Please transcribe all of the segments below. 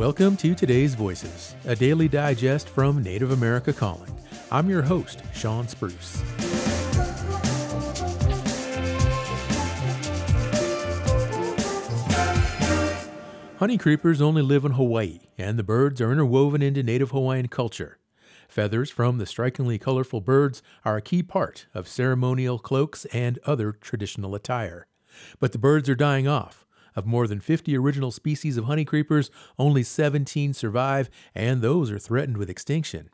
Welcome to today's Voices, a daily digest from Native America Calling. I'm your host, Sean Spruce. Honey creepers only live in Hawaii, and the birds are interwoven into Native Hawaiian culture. Feathers from the strikingly colorful birds are a key part of ceremonial cloaks and other traditional attire. But the birds are dying off. Of more than 50 original species of honey creepers, only 17 survive, and those are threatened with extinction.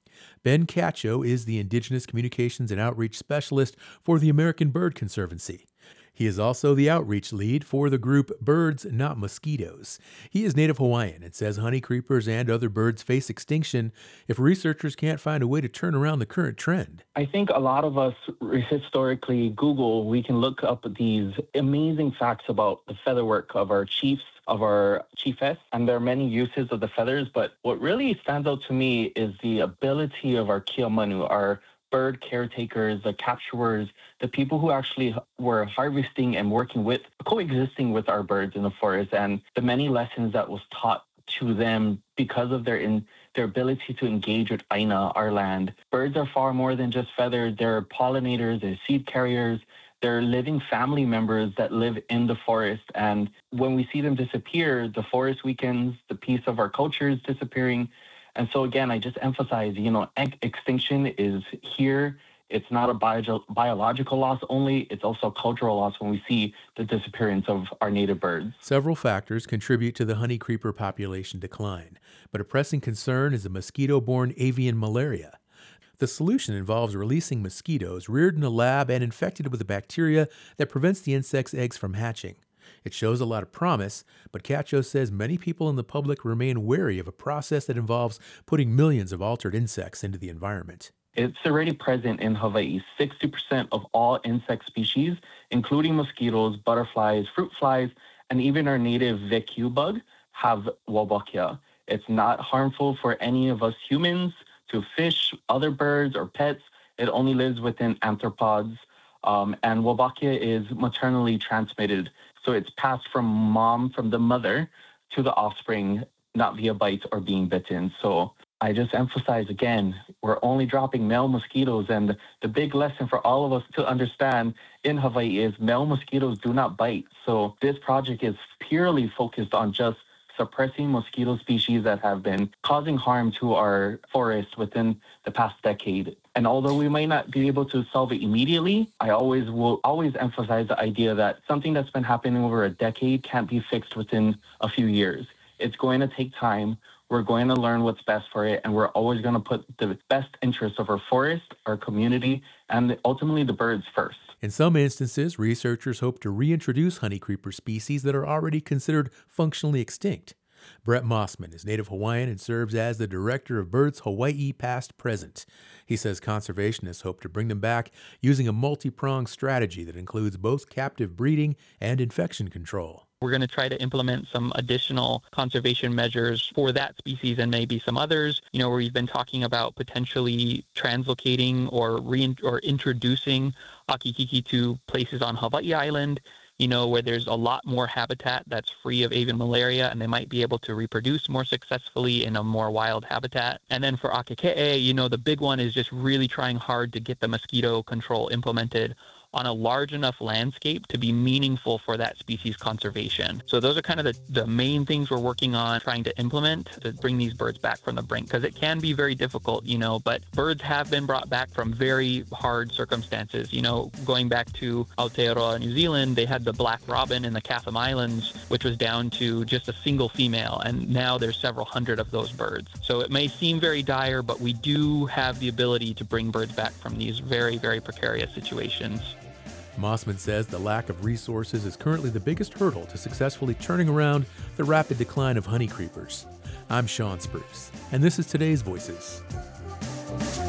Ben Cacho is the Indigenous Communications and Outreach Specialist for the American Bird Conservancy. He is also the outreach lead for the group Birds Not Mosquitoes. He is Native Hawaiian and says honey creepers and other birds face extinction if researchers can't find a way to turn around the current trend. I think a lot of us historically Google, we can look up these amazing facts about the featherwork of our chiefs, of our chiefess, and there are many uses of the feathers, but what really stands out to me is the ability of our Keomanu, our bird caretakers, the capturers, the people who actually were harvesting and working with, coexisting with our birds in the forest, and the many lessons that was taught to them because of their ability to engage with Aina, our land. Birds are far more than just feathers. They're pollinators, they're seed carriers, they're living family members that live in the forest. And when we see them disappear, the forest weakens, the piece of our culture is disappearing. And so again, I just emphasize, extinction is here. It's not a biological loss only, it's also a cultural loss when we see the disappearance of our native birds. Several factors contribute to the honey creeper population decline, but a pressing concern is the mosquito-borne avian malaria. The solution involves releasing mosquitoes reared in a lab and infected with a bacteria that prevents the insect's eggs from hatching. It shows a lot of promise, but Cacho says many people in the public remain wary of a process that involves putting millions of altered insects into the environment. It's already present in Hawaii. 60% of all insect species, including mosquitoes, butterflies, fruit flies, and even our native VQ bug, have Wolbachia. It's not harmful for any of us humans, to fish, other birds, or pets. It only lives within arthropods. And Wolbachia is maternally transmitted. So it's passed from the mother to the offspring, not via bites or being bitten. So I just emphasize again, we're only dropping male mosquitoes. And the big lesson for all of us to understand in Hawaii is male mosquitoes do not bite. So this project is purely focused on just suppressing mosquito species that have been causing harm to our forests within the past decade. And although we might not be able to solve it immediately, I will always emphasize the idea that something that's been happening over a decade can't be fixed within a few years. It's going to take time. We're going to learn what's best for it, and we're always going to put the best interests of our forest, our community, and ultimately the birds first. In some instances, researchers hope to reintroduce honey creeper species that are already considered functionally extinct. Brett Mossman is Native Hawaiian and serves as the director of Birds Hawaii Past Present. He says conservationists hope to bring them back using a multi-pronged strategy that includes both captive breeding and infection control. We're going to try to implement some additional conservation measures for that species and maybe some others, where we've been talking about potentially translocating or introducing Akikiki to places on Hawaii Island, where there's a lot more habitat that's free of avian malaria, and they might be able to reproduce more successfully in a more wild habitat. And then for Akike'e, the big one is just really trying hard to get the mosquito control implemented on a large enough landscape to be meaningful for that species conservation. So those are kind of the main things we're working on trying to implement to bring these birds back from the brink, because it can be very difficult, but birds have been brought back from very hard circumstances. Going back to Aotearoa, New Zealand, they had the black robin in the Chatham Islands, which was down to just a single female, and now there's several hundred of those birds. So it may seem very dire, but we do have the ability to bring birds back from these very, very precarious situations. Mossman says the lack of resources is currently the biggest hurdle to successfully turning around the rapid decline of honey creepers. I'm Sean Spruce, and this is today's Voices.